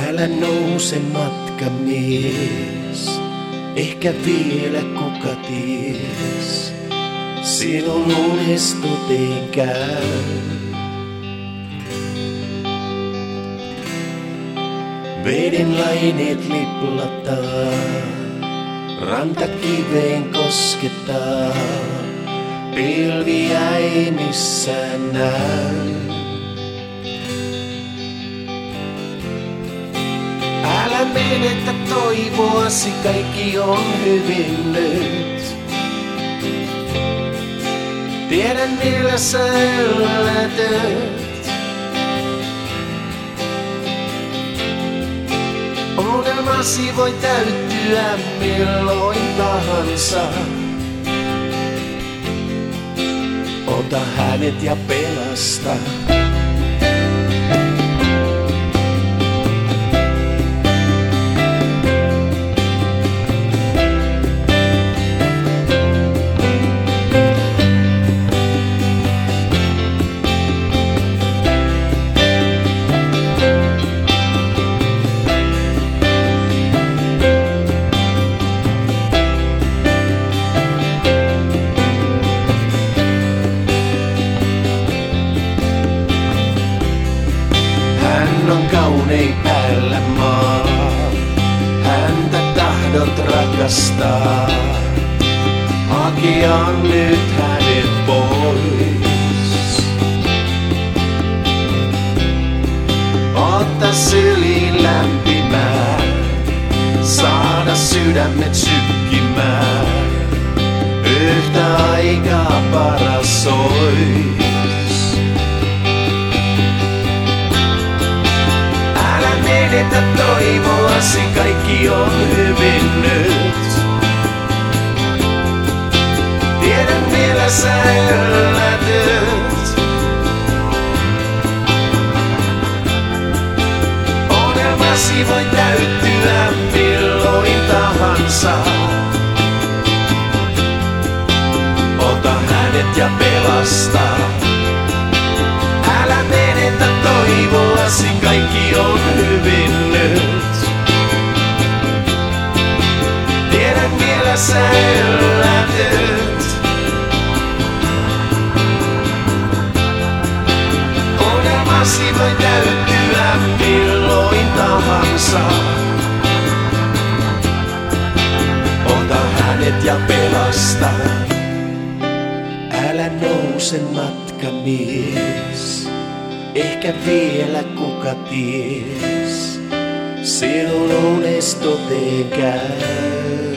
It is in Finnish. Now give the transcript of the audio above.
Älä nouse matkamies, ehkä vielä kuka ties, sinun unestuteen käy. Veden laineet liplataan, rantakiveen koskettaa, pilviä ei missään näy. Älä menetä toivoasi, kaikki on hyvin nyt. Tiedän millä sä yllätyt. Unelmasi voi täyttyä milloin tahansa. Ota hänet ja pelasta. Hän on kaunein päällä maa, häntä tahdot rakastaa. Hakea nyt hänet pois. Ota syliin lämpimään, saada sydämet sykkimään. Yhtä aikaa paras ois. Menetä toivoasi, kaikki on hyvin nyt. Tiedän vielä sä yllätyt. Unelmasi voi täyttyä milloin tahansa. Ota hänet ja pelasta. Älä menetä toivoasi, kaikki on hyvin nyt. Tiedän vielä sä yllätyt. Unelmasi voi täyttyä milloin tahansa. Ota hänet ja pelasta. Älä nouse matkamies, ehkä vielä kuka ties, sinun unestuteen käy.